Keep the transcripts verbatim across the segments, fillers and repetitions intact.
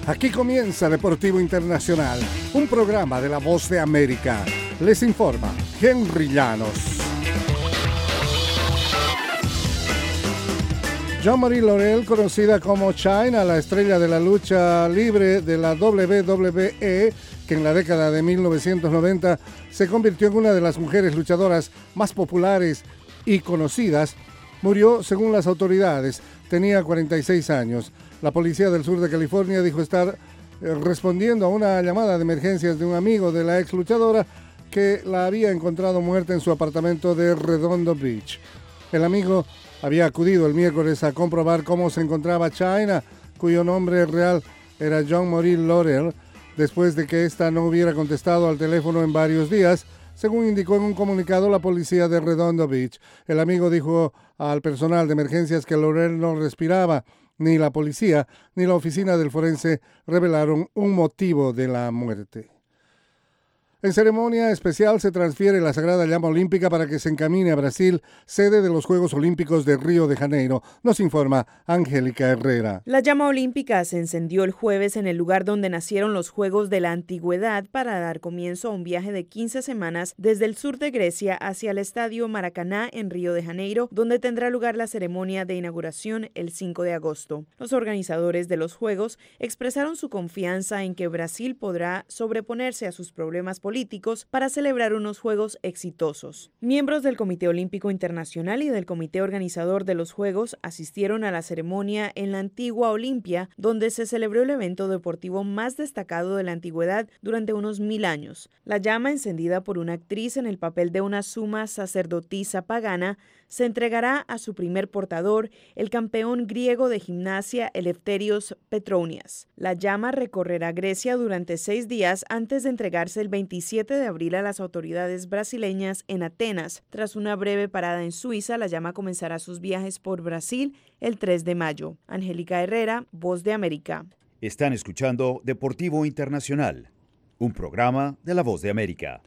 Aquí comienza Deportivo Internacional, un programa de La Voz de América. Les informa Henry Llanos. Jean-Marie Laurel, conocida como Chyna, la estrella de la lucha libre de la doble u doble u E, que en la década de mil novecientos noventa se convirtió en una de las mujeres luchadoras más populares y conocidas, murió según las autoridades. Tenía cuarenta y seis años. La policía del sur de California dijo estar eh, respondiendo a una llamada de emergencias de un amigo de la ex luchadora que la había encontrado muerta en su apartamento de Redondo Beach. El amigo había acudido el miércoles a comprobar cómo se encontraba Chyna, cuyo nombre real era Jean-Marie Laurel, después de que ésta no hubiera contestado al teléfono en varios días, según indicó en un comunicado la policía de Redondo Beach. El amigo dijo al personal de emergencias que Laurel no respiraba. Ni la policía ni la oficina del forense revelaron un motivo de la muerte. En ceremonia especial se transfiere la Sagrada Llama Olímpica para que se encamine a Brasil, sede de los Juegos Olímpicos de Río de Janeiro. Nos informa Angélica Herrera. La llama olímpica se encendió el jueves en el lugar donde nacieron los Juegos de la Antigüedad para dar comienzo a un viaje de quince semanas desde el sur de Grecia hacia el Estadio Maracaná en Río de Janeiro, donde tendrá lugar la ceremonia de inauguración el cinco de agosto. Los organizadores de los Juegos expresaron su confianza en que Brasil podrá sobreponerse a sus problemas políticos para celebrar unos Juegos exitosos. Miembros del Comité Olímpico Internacional y del Comité Organizador de los Juegos asistieron a la ceremonia en la antigua Olimpia, donde se celebró el evento deportivo más destacado de la antigüedad durante unos mil años. La llama, encendida por una actriz en el papel de una suma sacerdotisa pagana, se entregará a su primer portador, el campeón griego de gimnasia Eleftherios Petronias. La llama recorrerá Grecia durante seis días antes de entregarse el veintisiete de abril a las autoridades brasileñas en Atenas. Tras una breve parada en Suiza, la llama comenzará sus viajes por Brasil el tres de mayo. Angélica Herrera, Voz de América. Están escuchando Deportivo Internacional, un programa de La Voz de América.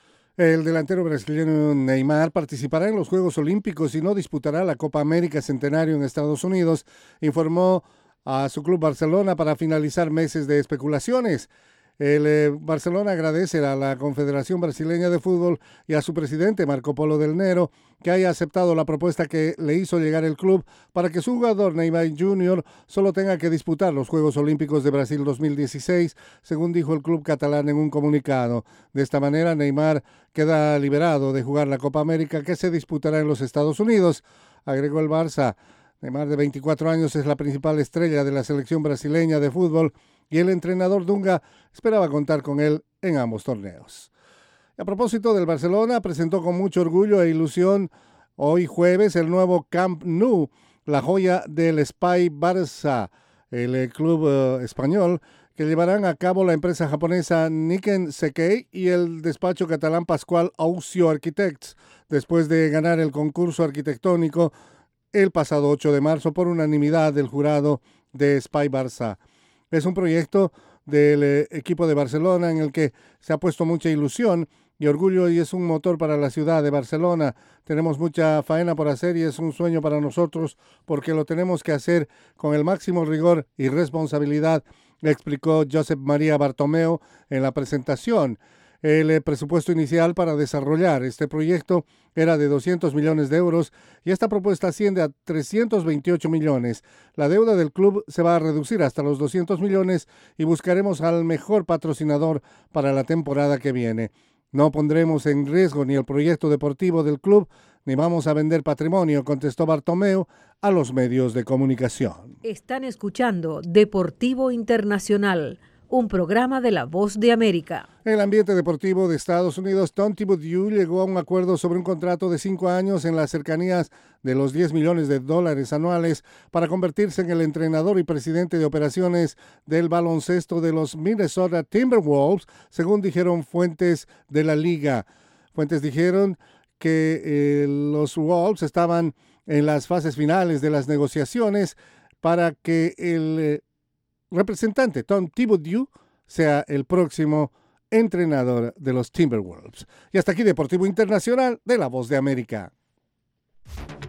El delantero brasileño Neymar participará en los Juegos Olímpicos y no disputará la Copa América Centenario en Estados Unidos, informó a su club Barcelona para finalizar meses de especulaciones. El eh, Barcelona agradece a la Confederación Brasileña de Fútbol y a su presidente Marco Polo Del Nero que haya aceptado la propuesta que le hizo llegar el club para que su jugador Neymar junior solo tenga que disputar los Juegos Olímpicos de Brasil dos mil dieciséis, según dijo el club catalán en un comunicado. De esta manera, Neymar queda liberado de jugar la Copa América que se disputará en los Estados Unidos, agregó el Barça. Neymar, de veinticuatro años, es la principal estrella de la selección brasileña de fútbol y el entrenador Dunga esperaba contar con él en ambos torneos. A propósito del Barcelona, presentó con mucho orgullo e ilusión hoy jueves el nuevo Camp Nou, la joya del Espai Barça, el, el club uh, español, que llevarán a cabo la empresa japonesa Nikken Sekkei y el despacho catalán Pascual Aucio Architects, después de ganar el concurso arquitectónico el pasado ocho de marzo por unanimidad del jurado de Espai Barça. Es un proyecto del eh, equipo de Barcelona en el que se ha puesto mucha ilusión y orgullo y es un motor para la ciudad de Barcelona. Tenemos mucha faena por hacer y es un sueño para nosotros porque lo tenemos que hacer con el máximo rigor y responsabilidad, explicó Josep María Bartomeu en la presentación. El eh, presupuesto inicial para desarrollar este proyecto era de doscientos millones de euros y esta propuesta asciende a trescientos veintiocho millones. La deuda del club se va a reducir hasta los doscientos millones y buscaremos al mejor patrocinador para la temporada que viene. No pondremos en riesgo ni el proyecto deportivo del club ni vamos a vender patrimonio, contestó Bartomeu a los medios de comunicación. Están escuchando Deportivo Internacional, un programa de La Voz de América. En el ambiente deportivo de Estados Unidos, Tom Thibodeau llegó a un acuerdo sobre un contrato de cinco años en las cercanías de los diez millones de dólares anuales para convertirse en el entrenador y presidente de operaciones del baloncesto de los Minnesota Timberwolves, según dijeron fuentes de la liga. Fuentes dijeron que eh, los Wolves estaban en las fases finales de las negociaciones para que el eh, representante Tom Thibodeau sea el próximo entrenador de los Timberwolves. Y hasta aquí Deportivo Internacional de La Voz de América.